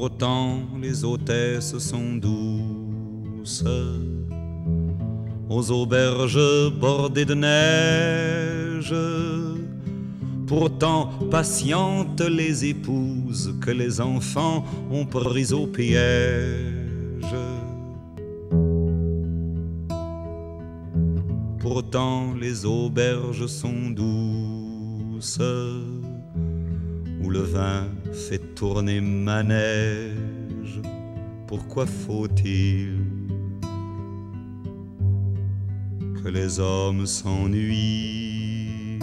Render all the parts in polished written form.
Pourtant les hôtesses sont douces, aux auberges bordées de neige. Pourtant patientes les épouses que les enfants ont prises au piège. Pourtant les auberges sont douces, où le vin fait tourner manège. Pourquoi faut-il que les hommes s'ennuient?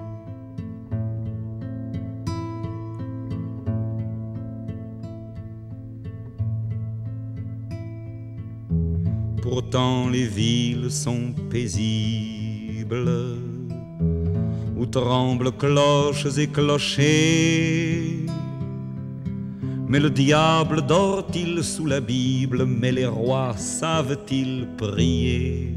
Pourtant les villes sont paisibles, où tremblent cloches et clochers. Mais le diable dort-il sous la Bible? Mais les rois savent-ils prier?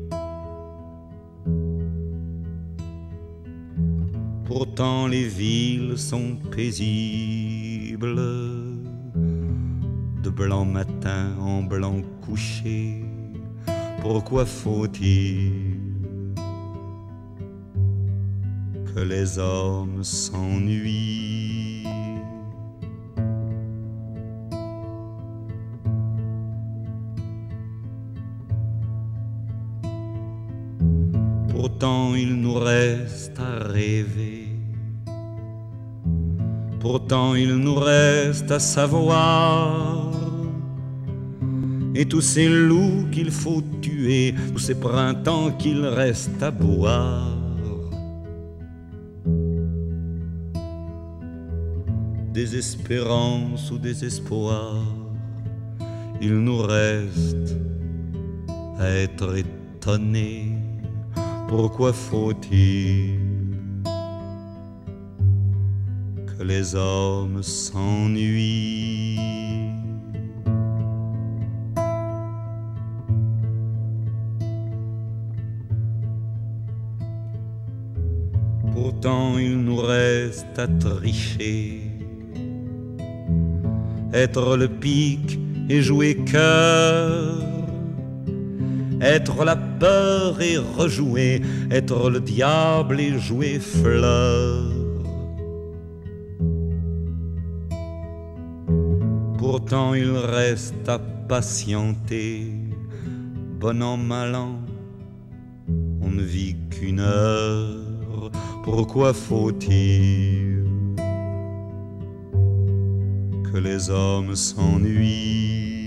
Pourtant les villes sont paisibles, de blanc matin en blanc couché. Pourquoi faut-il que les hommes s'ennuient? Pourtant il nous reste à rêver, pourtant il nous reste à savoir, et tous ces loups qu'il faut tuer, tous ces printemps qu'il reste à boire. Désespérance ou désespoir, il nous reste à être étonnés. Pourquoi faut-il que les hommes s'ennuient? Pourtant il nous reste à tricher, être le pic et jouer cœur, être la peur et rejouer, être le diable et jouer fleur. Pourtant il reste à patienter, bon an mal an, on ne vit qu'une heure. Pourquoi faut-il que les hommes s'ennuient?